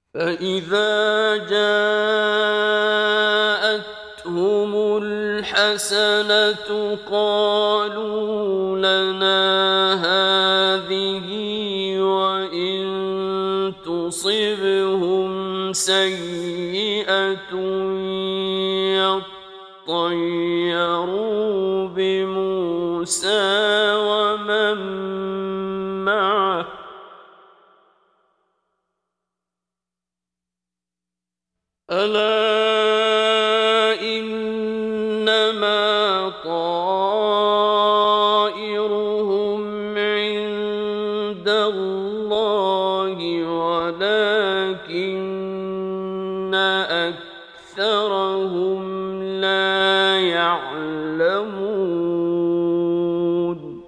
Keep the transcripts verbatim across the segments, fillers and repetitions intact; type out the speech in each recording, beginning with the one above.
فإذا جاءتهم الحسنة قالوا لنا هذه وإن تصبهم سيئة يطيروا بموسى ومن معه ألا إنما طائرهم عند الله ولكن أكثرهم لا يعلمون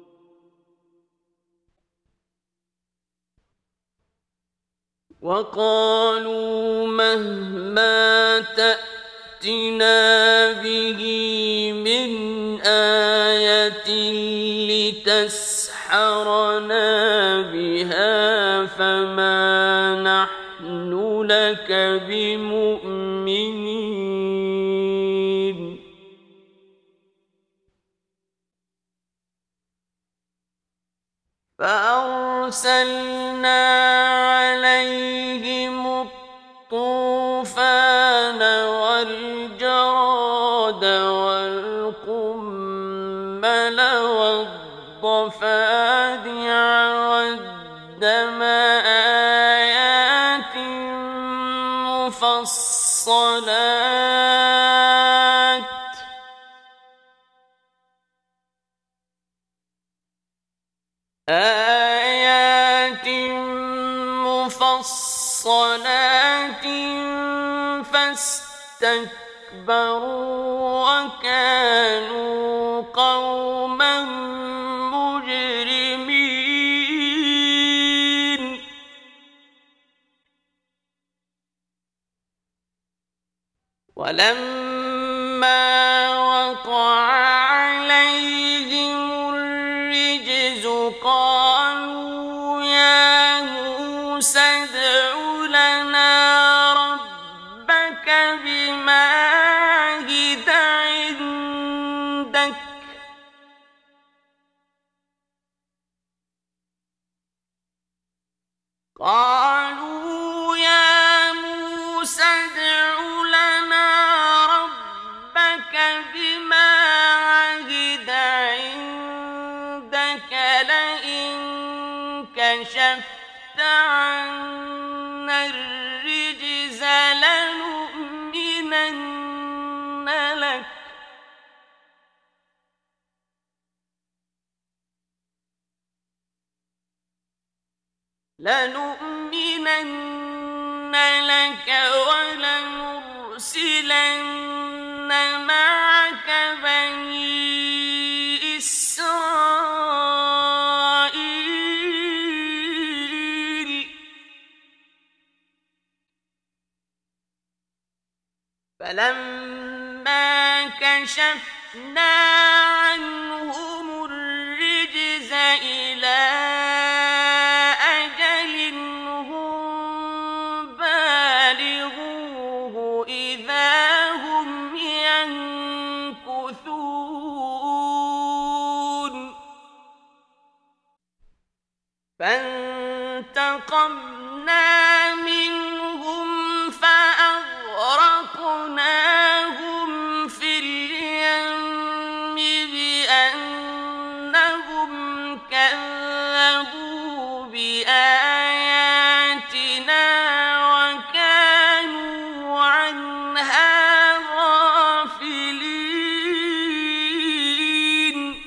وقالوا مهما تأتنا به من آية لتسحرنا بها فما نحن لك بمؤمنين فأرسلنا عليهم الطوفان والجراد والقمل والضفادع والدم آيات مفصلات آيات مفصلات فاستكبروا وكانوا قوما مجرمين ولما وقع عليهم الرجز قالوا يا موسى ادع لنا ربك بما عهد عندك قالوا يا موسى ادع لنا ربك بما عهد عندك لئن كشفت عنا الرجز لنؤمنن لك لنؤمنن لك ولنرسلن معك بني إسرائيل فلما كشفنا عنهم الرجز إلى فانتقمنا منهم فأغرقناهم في اليم بأنهم كذبوا بآياتنا وكانوا عنها غافلين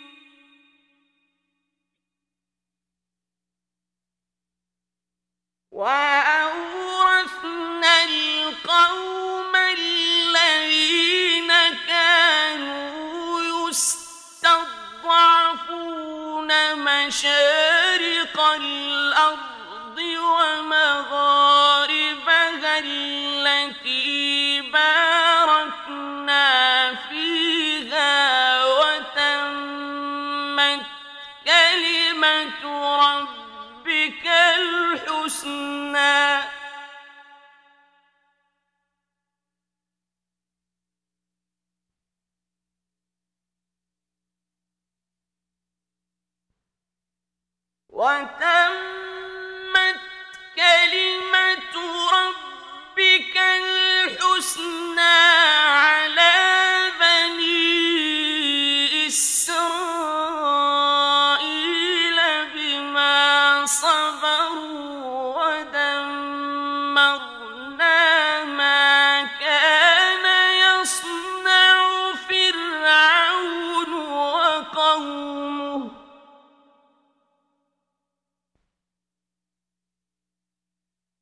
وأورثنا القوم الذين كانوا يستضعفون مشارق الأرض ومغاربها التي باركنا فيها وتمت كلمة ربك الحسنى وتمت كلمة ربك الحسنى على بني إسرائيل بما صبروا ودمرنا ما كان يصنع فرعون وقومه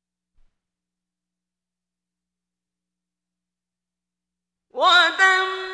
ودمرنا